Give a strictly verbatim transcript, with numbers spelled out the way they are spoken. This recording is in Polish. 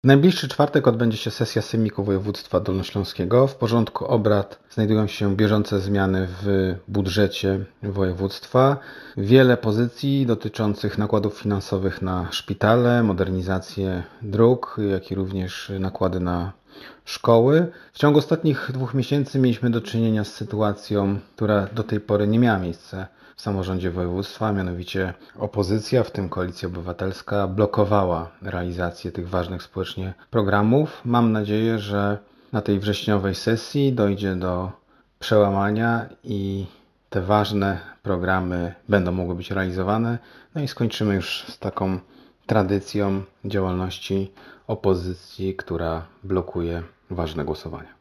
W najbliższy czwartek odbędzie się sesja Sejmiku Województwa Dolnośląskiego. W porządku obrad znajdują się bieżące zmiany w budżecie województwa. Wiele pozycji dotyczących nakładów finansowych na szpitale, modernizację dróg, jak i również nakłady na szkoły. W ciągu ostatnich dwóch miesięcy mieliśmy do czynienia z sytuacją, która do tej pory nie miała miejsca w samorządzie województwa, mianowicie opozycja, w tym Koalicja Obywatelska, blokowała realizację tych ważnych społecznie programów. Mam nadzieję, że na tej wrześniowej sesji dojdzie do przełamania i te ważne programy będą mogły być realizowane. No i skończymy już z taką tradycją działalności opozycji, która blokuje ważne głosowania.